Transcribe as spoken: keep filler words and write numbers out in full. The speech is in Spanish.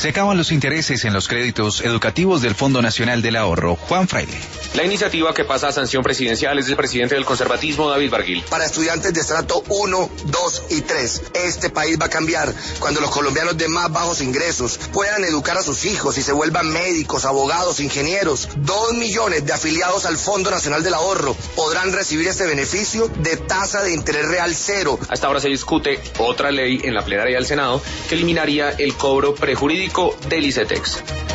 Se acaban los intereses en los créditos educativos del Fondo Nacional del Ahorro. Juan Fraile. La iniciativa que pasa a sanción presidencial es del presidente del conservatismo, David Barguil. Para estudiantes de estrato uno, dos y tres, este país va a cambiar cuando los colombianos de más bajos ingresos puedan educar a sus hijos y se vuelvan médicos, abogados, ingenieros. Dos millones de afiliados al Fondo Nacional del Ahorro podrán recibir este beneficio de tasa de interés real cero. Hasta ahora se discute otra ley en la plenaria del Senado que eliminaría el cobro prejurídico del ICETEX.